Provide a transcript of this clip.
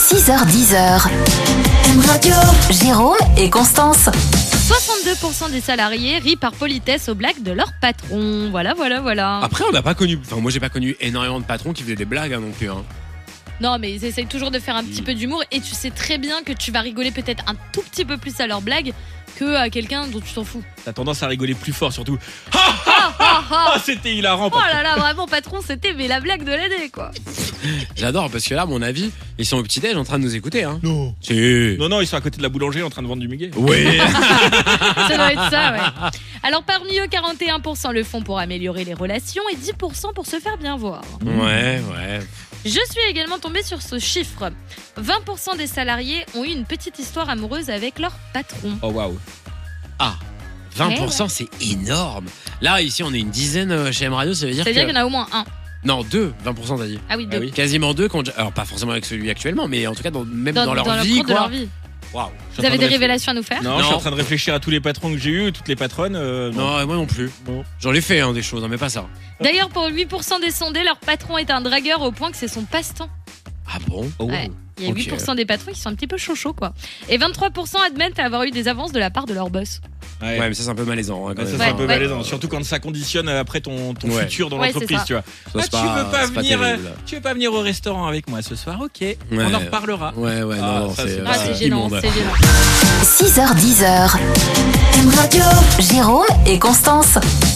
6h10. Radio. Jérôme et Constance. 62% des salariés rient par politesse aux blagues de leur patron. Voilà. Après, on n'a pas connu. Enfin, moi, j'ai pas connu énormément de patrons qui faisaient des blagues non plus. Hein. Non, mais ils essayent toujours de faire un petit peu d'humour et tu sais très bien que tu vas rigoler peut-être un tout petit peu plus à leurs blagues que à quelqu'un dont tu t'en fous. T'as tendance à rigoler plus fort, surtout. C'était hilarant. Oh là là, vraiment, patron, c'était mais la blague de l'année, quoi. J'adore parce que là, à mon avis, ils sont au petit-déj en train de nous écouter. Hein. Non. Si. Non, ils sont à côté de la boulangerie en train de vendre du muguet. Oui. Ça doit être ça, ouais. Alors, parmi eux, 41% le font pour améliorer les relations et 10% pour se faire bien voir. Ouais. Je suis également tombée sur ce chiffre. 20% des salariés ont eu une petite histoire amoureuse avec leur patron. Oh waouh. Ah, 20%, c'est énorme. Là, ici, on est une dizaine chez M Radio, ça veut dire C'est-à-dire qu'il y en a au moins un. Non, 20% t'as dit. Ah oui, 2. Ah oui. Quasiment 2. Alors, pas forcément avec celui actuellement, mais en tout cas, même dans leur le vie, cours de quoi. leur vie. Waouh. Vous avez des révélations à nous faire? Non, je suis en train de réfléchir à tous les patrons que j'ai eu, toutes les patronnes. Non, moi non plus. Bon. J'en ai fait des choses, mais pas ça. D'ailleurs, pour 8% des sondés, leur patron est un dragueur au point que c'est son passe-temps. Ah bon? Oh. Ouais. Il y a 8% des patrons qui sont un petit peu chauds, quoi. Et 23% admettent avoir eu des avances de la part de leur boss. Ouais. Ouais, mais ça, c'est un peu malaisant. Hein, quand Ça, même. c'est un peu Ouais. malaisant, surtout quand ça conditionne après ton Ouais. futur dans Ouais, l'entreprise, c'est tu vois. Ça, c'est tu veux pas c'est venir, terrible. tu veux pas venir au restaurant avec moi ce soir? Ok, on en reparlera. Ouais, non, ça, c'est. Ah, c'est gênant, immonde. c'est gênant. 6h10. Radio. Jérôme et Constance.